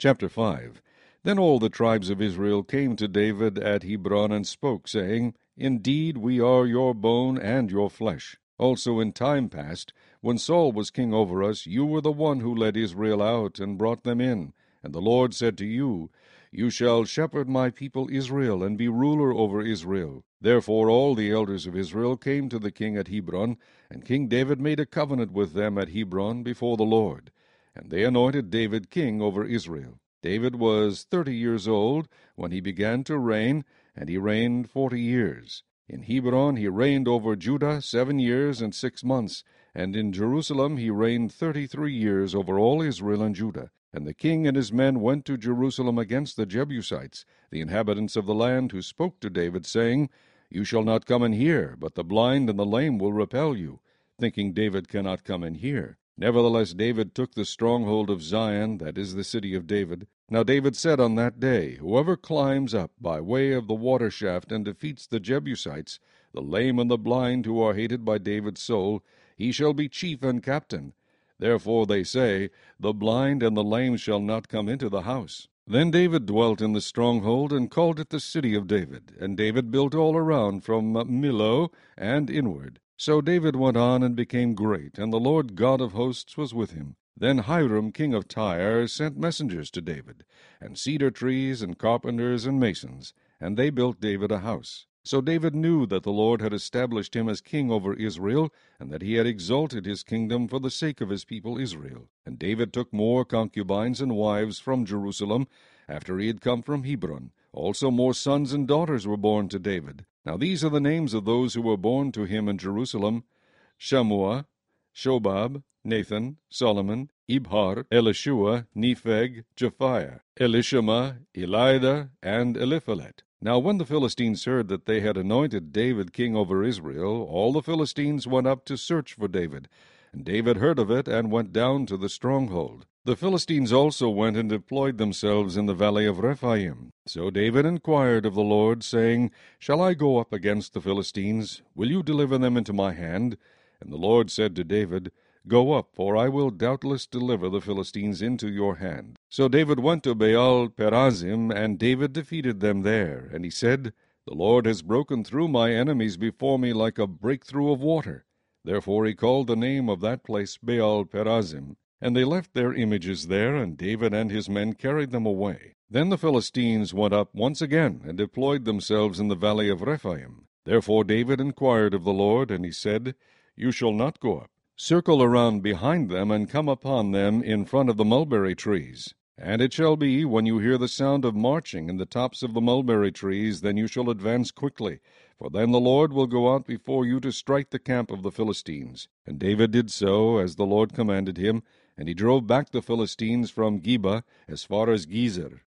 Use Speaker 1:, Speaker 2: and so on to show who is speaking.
Speaker 1: Chapter 5. Then all the tribes of Israel came to David at Hebron and spoke, saying, Indeed we are your bone and your flesh. Also in time past, when Saul was king over us, you were the one who led Israel out and brought them in. And the Lord said to you, You shall shepherd my people Israel, and be ruler over Israel. Therefore all the elders of Israel came to the king at Hebron, and King David made a covenant with them at Hebron before the Lord. And they anointed David king over Israel. David was 30 years old when he began to reign, and he reigned 40 years. In Hebron he reigned over Judah 7 years and 6 months, and in Jerusalem he reigned 33 years over all Israel and Judah. And the king and his men went to Jerusalem against the Jebusites, the inhabitants of the land, who spoke to David, saying, You shall not come in here, but the blind and the lame will repel you, thinking David cannot come in here. Nevertheless David took the stronghold of Zion, that is the city of David. Now David said on that day, Whoever climbs up by way of the water shaft and defeats the Jebusites, the lame and the blind who are hated by David's soul, he shall be chief and captain. Therefore they say, The blind and the lame shall not come into the house. Then David dwelt in the stronghold, and called it the city of David. And David built all around from Millo and inward. So David went on and became great, and the Lord God of hosts was with him. Then Hiram king of Tyre sent messengers to David, and cedar trees, and carpenters, and masons, and they built David a house. So David knew that the Lord had established him as king over Israel, and that he had exalted his kingdom for the sake of his people Israel. And David took more concubines and wives from Jerusalem, after he had come from Hebron. Also more sons and daughters were born to David. Now these are the names of those who were born to him in Jerusalem: Shammua, Shobab, Nathan, Solomon, Ibhar, Elishua, Nepheg, Japhiah, Elishama, Elida, and Eliphalet. Now when the Philistines heard that they had anointed David king over Israel, all the Philistines went up to search for David. And David heard of it, and went down to the stronghold. The Philistines also went and deployed themselves in the valley of Rephaim. So David inquired of the Lord, saying, Shall I go up against the Philistines? Will you deliver them into my hand? And the Lord said to David, Go up, for I will doubtless deliver the Philistines into your hand. So David went to Baal Perazim, and David defeated them there. And he said, The Lord has broken through my enemies before me like a breakthrough of water. Therefore he called the name of that place Baal Perazim. And they left their images there, and David and his men carried them away. Then the Philistines went up once again, and deployed themselves in the valley of Rephaim. Therefore David inquired of the Lord, and he said, You shall not go up. Circle around behind them, and come upon them in front of the mulberry trees. And it shall be, when you hear the sound of marching in the tops of the mulberry trees, then you shall advance quickly, for then the Lord will go out before you to strike the camp of the Philistines. And David did so, as the Lord commanded him, and he drove back the Philistines from Geba as far as Gezer.